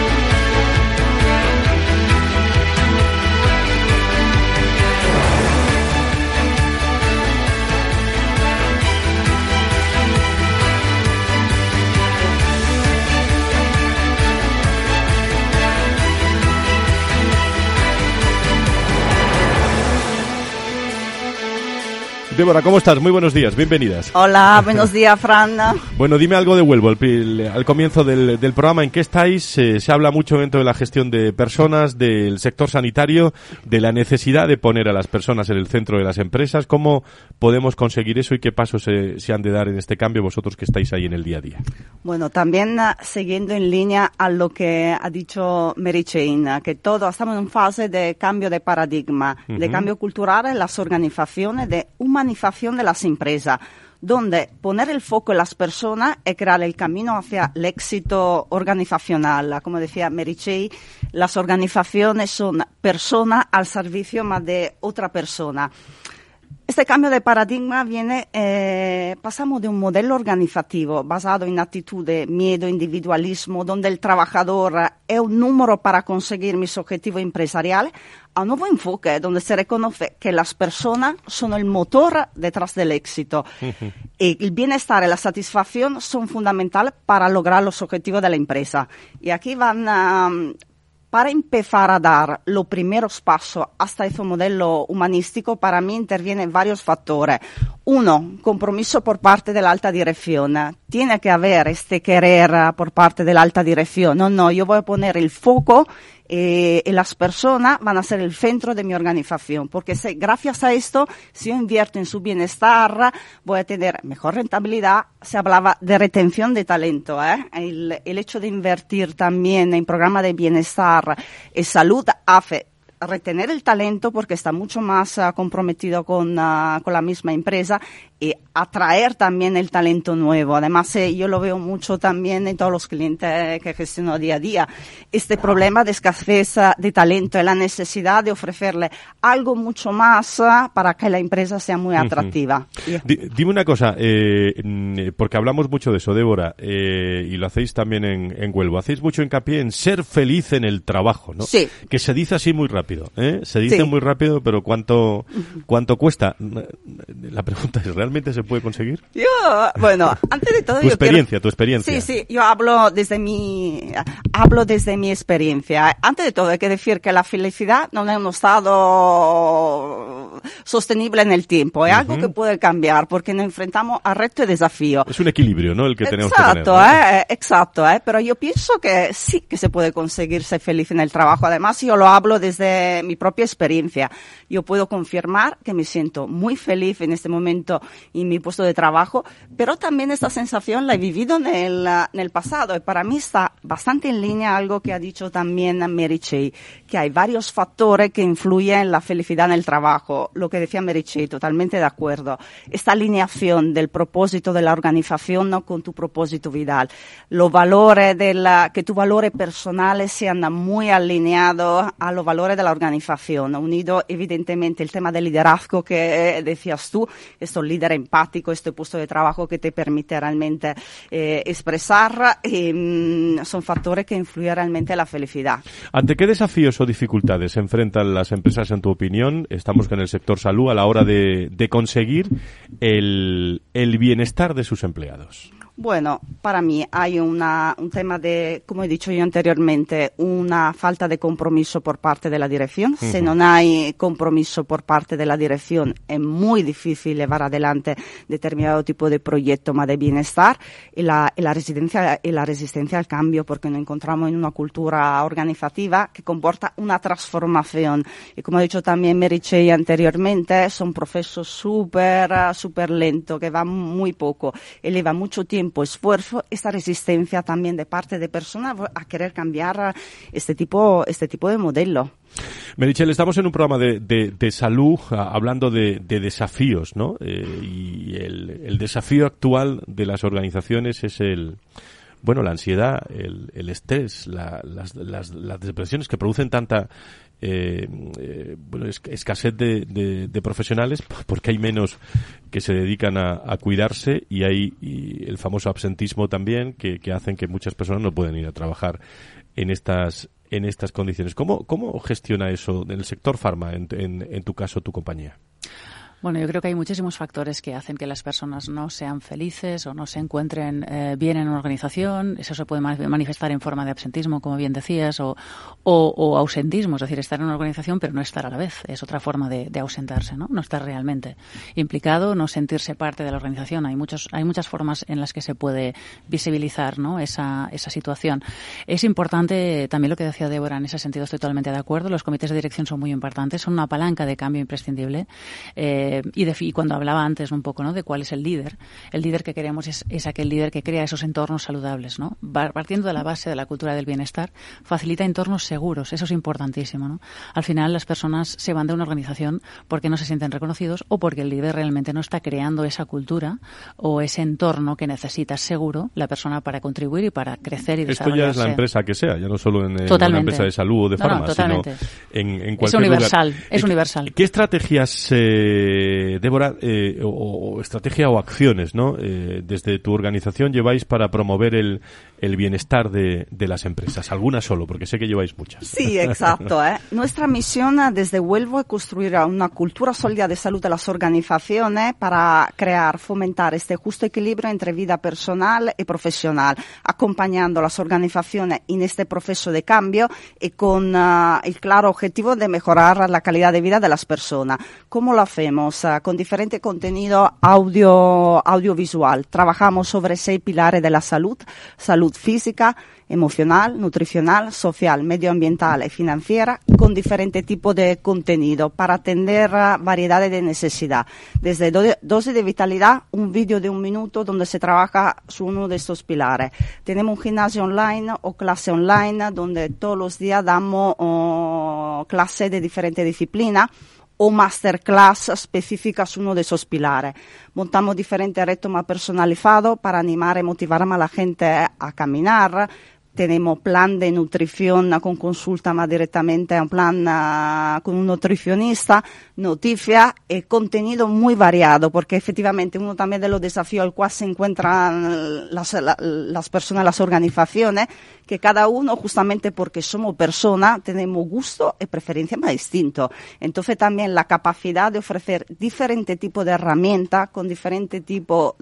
Débora, ¿cómo estás? Muy buenos días, bienvenidas. Hola, buenos días, Fran. Bueno, dime algo de Huelvo al comienzo del programa. ¿En qué estáis? Se habla mucho dentro de la gestión de personas, del sector sanitario, de la necesidad de poner a las personas en el centro de las empresas. ¿Cómo podemos conseguir eso y qué pasos se han de dar en este cambio vosotros que estáis ahí en el día a día? Bueno, también siguiendo en línea a lo que ha dicho Meritxell, que todos estamos en fase de cambio de paradigma, de cambio cultural en las organizaciones, de humanización de las empresas, donde poner el foco en las personas y crear el camino hacia el éxito organizacional. Como decía Meritxell, las organizaciones son personas al servicio más de otra persona. Este cambio de paradigma viene, pasamos de un modelo organizativo basado en actitudes, miedo, individualismo, donde el trabajador es un número para conseguir mis objetivos empresariales, a un nuevo enfoque donde se reconoce que las personas son el motor detrás del éxito. Y el bienestar y la satisfacción son fundamentales para lograr los objetivos de la empresa. Y aquí van para empezar a dar los primeros pasos hasta ese modelo humanístico, para mí intervienen varios factores. Uno, compromiso por parte de la alta dirección. Tiene que haber este querer por parte de la alta dirección. No, yo voy a poner el foco y las personas van a ser el centro de mi organización, porque gracias a esto, si yo invierto en su bienestar, voy a tener mejor rentabilidad. Se hablaba de retención de talento, el hecho de invertir también en programas de bienestar y salud hace retener el talento porque está mucho más comprometido con la misma empresa y atraer también el talento nuevo. Además, yo lo veo mucho también en todos los clientes que gestiono día a día. Este problema de escasez de talento y la necesidad de ofrecerle algo mucho más para que la empresa sea muy atractiva. Dime una cosa, porque hablamos mucho de eso, Débora, y lo hacéis también en Huelvo. Hacéis mucho hincapié en ser feliz en el trabajo, ¿no? Sí. Que se dice así muy rápido, Se dice muy rápido, pero ¿cuánto cuesta? La pregunta es, ¿Realmente se puede conseguir? Bueno, antes de todo... Tu experiencia. Sí, yo hablo desde mi experiencia. Antes de todo hay que decir que la felicidad no es un estado sostenible en el tiempo, es algo que puede cambiar porque nos enfrentamos a reto y desafío. Es un equilibrio, ¿no? El que tenemos que tener, ¿no? Exacto, pero yo pienso que sí que se puede conseguir ser feliz en el trabajo. Además, yo lo hablo desde mi propia experiencia. Yo puedo confirmar que me siento muy feliz en este momento en mi puesto de trabajo, pero también esta sensación la he vivido en el pasado y para mí está bastante en línea algo que ha dicho también Mary Chey, que hay varios factores que influyen en la felicidad en el trabajo. Lo que decía Mary Chey, totalmente de acuerdo. Esta alineación del propósito de la organización, ¿no?, con tu propósito vital. Los valores que tus valores personales sean muy alineados a los valores de la organización, unido evidentemente el tema del liderazgo que decías tú, este líder empático, este puesto de trabajo que te permite realmente expresar, son factores que influyen realmente en la felicidad. ¿Ante qué desafíos o dificultades se enfrentan las empresas, en tu opinión? Estamos con el sector salud a la hora de conseguir el bienestar de sus empleados. Bueno, para mí hay un tema de, como he dicho yo anteriormente, una falta de compromiso por parte de la dirección. Si no hay compromiso por parte de la dirección, es muy difícil llevar adelante determinado tipo de proyecto más de bienestar y la resistencia al cambio, porque nos encontramos en una cultura organizativa que comporta una transformación. Y como ha dicho también Mary Chey anteriormente, son procesos súper lentos, que van muy poco y lleva mucho tiempo, esfuerzo, esta resistencia también de parte de personas a querer cambiar este tipo de modelo. Meritxell, estamos en un programa de salud hablando de desafíos, ¿no? Y el desafío actual de las organizaciones es la ansiedad, el estrés, las depresiones que producen tanta escasez de profesionales, porque hay menos que se dedican a cuidarse y hay el famoso absentismo también que hacen que muchas personas no pueden ir a trabajar en estas condiciones. ¿Cómo gestiona eso en el sector farma, en tu caso, tu compañía? Bueno, yo creo que hay muchísimos factores que hacen que las personas no sean felices o no se encuentren bien en una organización. Eso se puede manifestar en forma de absentismo, como bien decías, o ausentismo, es decir, estar en una organización pero no estar a la vez. Es otra forma de ausentarse, ¿no? No estar realmente implicado, no sentirse parte de la organización. Hay muchas formas en las que se puede visibilizar, ¿no?, esa situación. Es importante también lo que decía Débora, en ese sentido estoy totalmente de acuerdo. Los comités de dirección son muy importantes, son una palanca de cambio imprescindible. Y cuando hablaba antes un poco, ¿no?, de cuál es el líder que queremos es aquel líder que crea esos entornos saludables, ¿no? Partiendo de la base de la cultura del bienestar, facilita entornos seguros, eso es importantísimo, ¿no? Al final las personas se van de una organización porque no se sienten reconocidos o porque el líder realmente no está creando esa cultura o ese entorno que necesita seguro la persona para contribuir y para crecer y desarrollarse. Esto ya es la empresa que sea, ya no solo en una empresa de salud o de farma, sino en cualquier lugar. Es universal. ¿Qué estrategias Débora, o estrategia o acciones, ¿no?, desde tu organización lleváis para promover el bienestar de las empresas? Algunas solo, porque sé que lleváis muchas. Sí, exacto. Nuestra misión desde Huelva es construir una cultura sólida de salud de las organizaciones para fomentar este justo equilibrio entre vida personal y profesional, acompañando a las organizaciones en este proceso de cambio y con el claro objetivo de mejorar la calidad de vida de las personas. ¿Cómo lo hacemos? Con diferente contenido audiovisual. Trabajamos sobre 6 pilares de la salud: salud física, emocional, nutricional, social, medioambiental y financiera, con diferente tipo de contenido para atender variedades de necesidad. Desde dosis de vitalidad, un vídeo de 1 minuto donde se trabaja sobre uno de estos pilares. Tenemos un gimnasio online o clase online donde todos los días damos clases de diferentes disciplinas o masterclass específicas uno de esos pilares. Montamos diferentes retos más personalizados para animar y motivar a la gente a caminar, tenemos plan de nutrición con consulta más directamente a un plan con un nutricionista, noticias y contenido muy variado, porque efectivamente uno también de los desafíos al cual se encuentran las personas, las organizaciones, que cada uno, justamente porque somos personas, tenemos gusto y preferencia más distintos. Entonces también la capacidad de ofrecer diferentes tipos de herramientas con diferentes tipos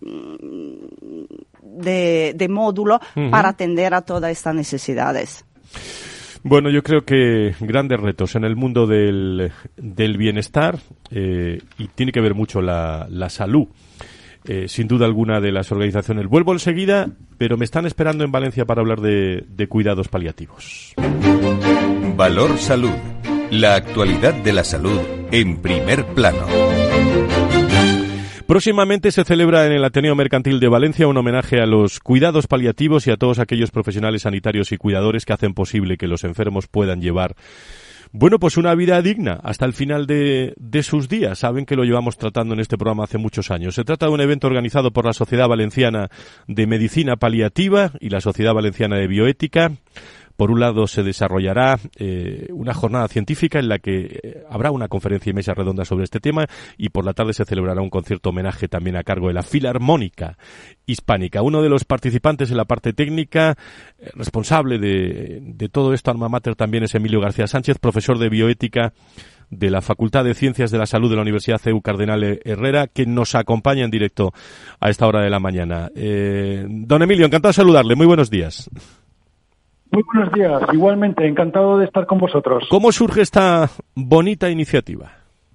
de módulos para atender a todas estas necesidades. Bueno, yo creo que grandes retos en el mundo del bienestar y tiene que ver mucho la salud. Sin duda alguna de las organizaciones. Vuelvo enseguida, pero me están esperando en Valencia para hablar de cuidados paliativos. Valor Salud. La actualidad de la salud en primer plano. Próximamente se celebra en el Ateneo Mercantil de Valencia un homenaje a los cuidados paliativos y a todos aquellos profesionales sanitarios y cuidadores que hacen posible que los enfermos puedan llevar pues una vida digna hasta el final de sus días. Saben que lo llevamos tratando en este programa hace muchos años. Se trata de un evento organizado por la Sociedad Valenciana de Medicina Paliativa y la Sociedad Valenciana de Bioética. Por un lado, se desarrollará una jornada científica en la que habrá una conferencia y mesa redonda sobre este tema, y por la tarde se celebrará un concierto homenaje también a cargo de la Filarmónica Hispánica. Uno de los participantes en la parte técnica, responsable de todo esto, alma mater, también es Emilio García Sánchez, profesor de bioética de la Facultad de Ciencias de la Salud de la Universidad CEU Cardenal Herrera, que nos acompaña en directo a esta hora de la mañana. Don Emilio, encantado de saludarle. Muy buenos días. Muy buenos días, igualmente, encantado de estar con vosotros. ¿Cómo surge esta bonita iniciativa?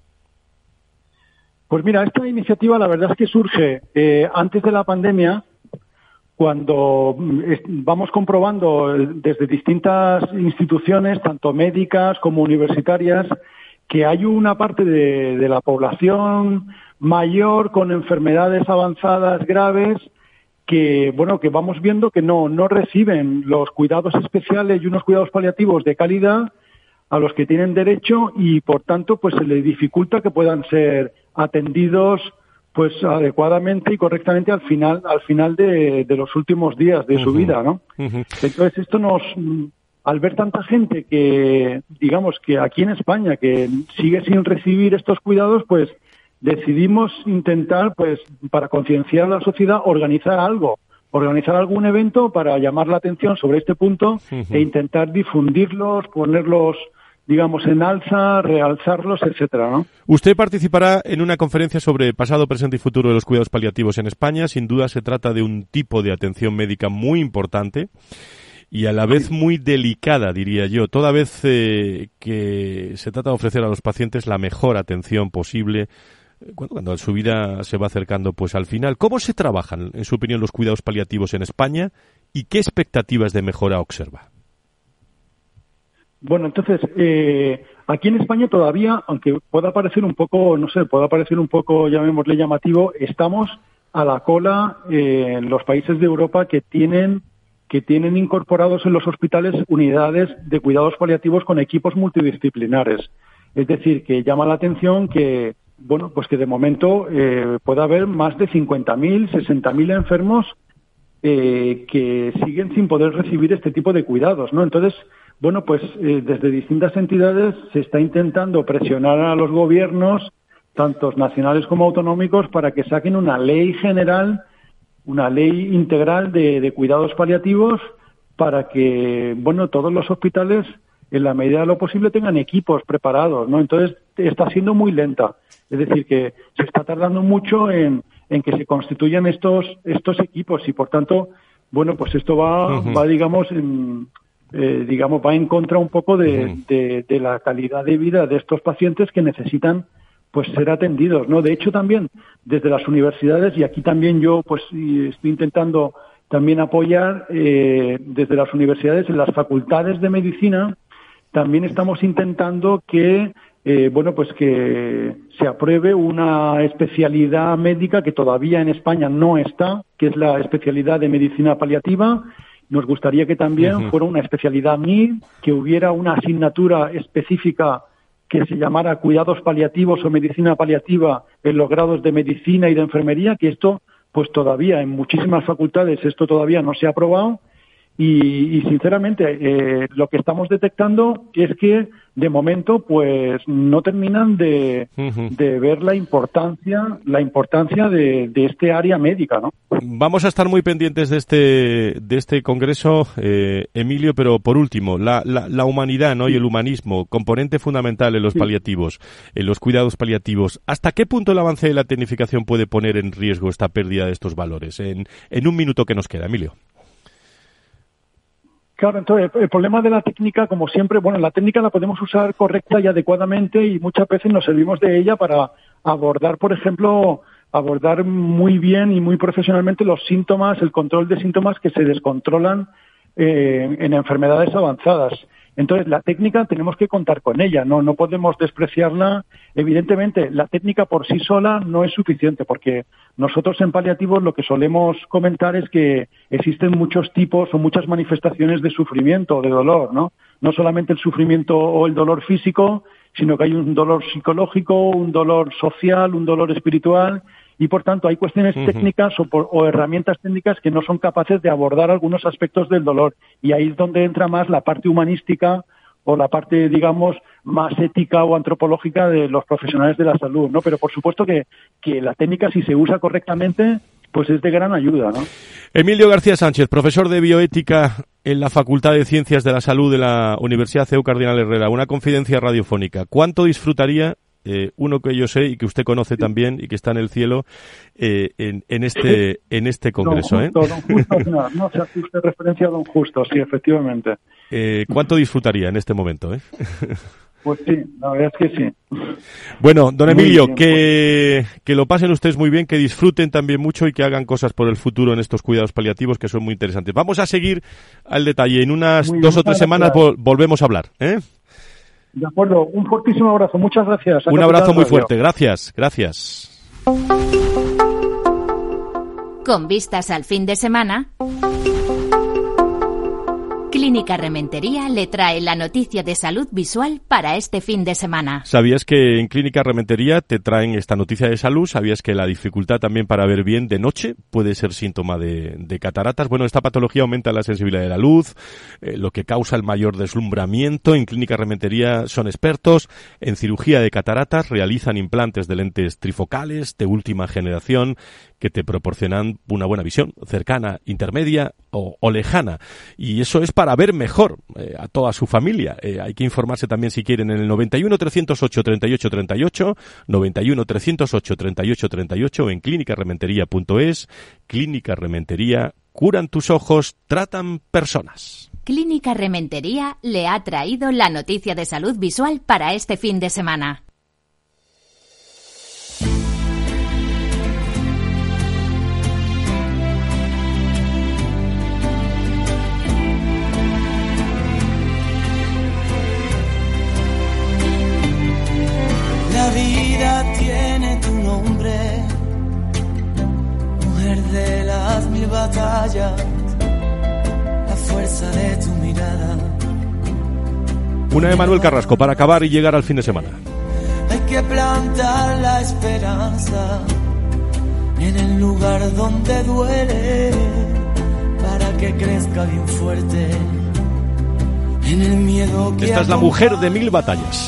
Pues mira, esta iniciativa la verdad es que surge antes de la pandemia, cuando vamos comprobando desde distintas instituciones, tanto médicas como universitarias, que hay una parte de la población mayor con enfermedades avanzadas graves que vamos viendo que no reciben los cuidados especiales y unos cuidados paliativos de calidad a los que tienen derecho, y por tanto pues se les dificulta que puedan ser atendidos pues adecuadamente y correctamente al final de los últimos días de su vida, ¿no? Entonces esto al ver tanta gente que digamos que aquí en España que sigue sin recibir estos cuidados, pues decidimos intentar, pues, para concienciar a la sociedad, organizar algún evento para llamar la atención sobre este punto e intentar difundirlos, ponerlos, digamos, en alza, realzarlos, etcétera, ¿no? Usted participará en una conferencia sobre pasado, presente y futuro de los cuidados paliativos en España. Sin duda se trata de un tipo de atención médica muy importante y a la vez muy delicada, diría yo, toda vez que se trata de ofrecer a los pacientes la mejor atención posible cuando su vida se va acercando pues al final. ¿Cómo se trabajan, en su opinión, los cuidados paliativos en España y qué expectativas de mejora observa? Bueno, entonces, aquí en España todavía, aunque pueda parecer un poco, llamémosle llamativo, estamos a la cola en los países de Europa que tienen incorporados en los hospitales unidades de cuidados paliativos con equipos multidisciplinares. Es decir, que llama la atención que que de momento pueda haber más de 50.000, 60.000 enfermos que siguen sin poder recibir este tipo de cuidados, ¿no? Entonces, desde distintas entidades se está intentando presionar a los gobiernos, tanto nacionales como autonómicos, para que saquen una ley general, una ley integral de cuidados paliativos, para que, todos los hospitales, en la medida de lo posible, tengan equipos preparados, ¿no? Entonces, está siendo muy lenta. Es decir, que se está tardando mucho en que se constituyan estos equipos y, por tanto, esto va en contra un poco de la calidad de vida de estos pacientes que necesitan pues ser atendidos, ¿no? De hecho, también desde las universidades, y aquí también yo estoy intentando también apoyar desde las universidades, en las facultades de medicina, también estamos intentando que que se apruebe una especialidad médica que todavía en España no está, que es la especialidad de medicina paliativa. Nos gustaría que también fuera una especialidad MIR, que hubiera una asignatura específica que se llamara cuidados paliativos o medicina paliativa en los grados de medicina y de enfermería, que esto, pues todavía en muchísimas facultades esto todavía no se ha aprobado. y sinceramente lo que estamos detectando es que de momento pues no terminan de ver la importancia de este área médica, ¿no? Vamos a estar muy pendientes de este congreso, Emilio, pero por último, la humanidad, ¿no? Y el humanismo, componente fundamental en los paliativos, en los cuidados paliativos. ¿Hasta qué punto el avance de la tecnificación puede poner en riesgo esta pérdida de estos valores? En un minuto que nos queda, Emilio. Claro, entonces el problema de la técnica, como siempre, bueno, la técnica la podemos usar correcta y adecuadamente y muchas veces nos servimos de ella para abordar, por ejemplo, muy bien y muy profesionalmente los síntomas, el control de síntomas que se descontrolan en enfermedades avanzadas. Entonces, la técnica tenemos que contar con ella, no podemos despreciarla. Evidentemente, la técnica por sí sola no es suficiente, porque nosotros en paliativos lo que solemos comentar es que existen muchos tipos o muchas manifestaciones de sufrimiento o de dolor, ¿no? No solamente el sufrimiento o el dolor físico, sino que hay un dolor psicológico, un dolor social, un dolor espiritual, y por tanto hay cuestiones técnicas o herramientas técnicas que no son capaces de abordar algunos aspectos del dolor, y ahí es donde entra más la parte humanística o la parte, digamos, más ética o antropológica de los profesionales de la salud, ¿no? Pero por supuesto que la técnica, si se usa correctamente, pues es de gran ayuda, ¿no? Emilio García Sánchez, profesor de bioética en la Facultad de Ciencias de la Salud de la Universidad CEU Cardinal Herrera. Una confidencia radiofónica. ¿Cuánto disfrutaría uno que yo sé y que usted conoce también y que está en el cielo en este congreso? Don Justo, no se hace usted referencia a Don Justo, sí, efectivamente. ¿Cuánto disfrutaría en este momento? Pues sí, la verdad es que sí. Bueno, don Emilio, que lo pasen ustedes muy bien, que disfruten también mucho y que hagan cosas por el futuro en estos cuidados paliativos que son muy interesantes. Vamos a seguir al detalle. En unas 2 o 3 semanas volvemos a hablar, De acuerdo, un fortísimo abrazo, muchas gracias. Un abrazo muy fuerte, gracias. Con vistas al fin de semana, Clínica Rementería le trae la noticia de salud visual para este fin de semana. ¿Sabías que en Clínica Rementería te traen esta noticia de salud? ¿Sabías que la dificultad también para ver bien de noche puede ser síntoma de cataratas? Bueno, esta patología aumenta la sensibilidad de la luz, lo que causa el mayor deslumbramiento. En Clínica Rementería son expertos en cirugía de cataratas, realizan implantes de lentes trifocales de última generación que te proporcionan una buena visión, cercana, intermedia o lejana. Y eso es para ver mejor a toda su familia. Hay que informarse también, si quieren, en el 91 308 38 38, 91 308 38 38, en clínicarementería.es. Clínica Rementería, curan tus ojos, tratan personas. Clínica Rementería le ha traído la noticia de salud visual para este fin de semana. La vida tiene tu nombre, mujer de las 1000 batallas, la fuerza de tu mirada. Una de Manuel Carrasco para acabar y llegar al fin de semana. Hay que plantar la esperanza en el lugar donde duele, para que crezca bien fuerte en el miedo que Esta es la mujer de 1000 batallas.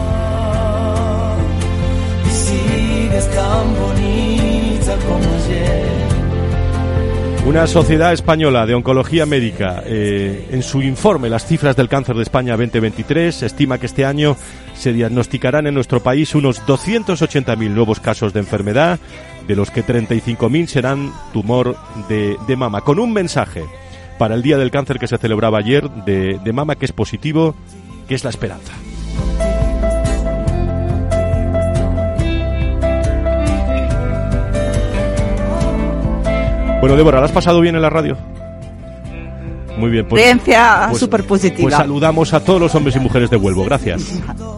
Sigues tan bonita como ayer. Una sociedad española de oncología médica, en su informe Las cifras del cáncer de España 2023, estima que este año se diagnosticarán en nuestro país unos 280.000 nuevos casos de enfermedad, de los que 35.000 serán tumor de mama, con un mensaje para el Día del Cáncer que se celebraba ayer de mama, que es positivo, que es la esperanza. Bueno, Débora, ¿la has pasado bien en la radio? Muy bien. Experiencia súper positiva. Pues saludamos a todos los hombres y mujeres de Huelvo. Gracias.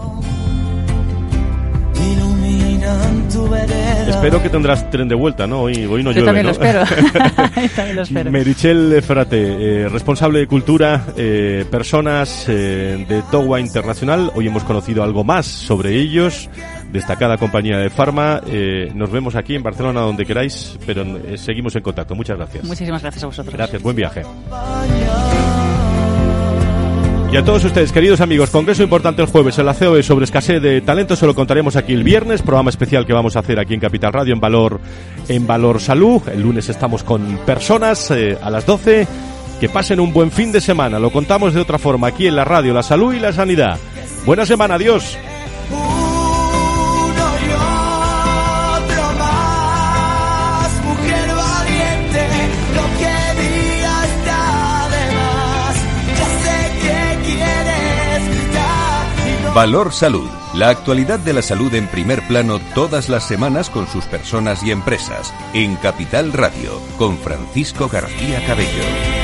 Espero que tendrás tren de vuelta, ¿no? Hoy no llueve, también ¿no? Lo espero. También lo espero. Meritxell Frate, responsable de cultura, personas de TOWA Internacional. Hoy hemos conocido algo más sobre ellos. destacada compañía de farma. Nos vemos aquí en Barcelona, donde queráis, pero seguimos en contacto. Muchas gracias. Muchísimas gracias a vosotros. Gracias, buen viaje. Y a todos ustedes, queridos amigos, congreso importante el jueves en la COE sobre escasez de talento, se lo contaremos aquí el viernes, programa especial que vamos a hacer aquí en Capital Radio en Valor Salud. El lunes estamos con personas a las 12. Que pasen un buen fin de semana, lo contamos de otra forma aquí en la radio, la salud y la sanidad. Buena semana, adiós. Valor Salud. La actualidad de la salud en primer plano todas las semanas con sus personas y empresas. En Capital Radio, con Francisco García Cabello.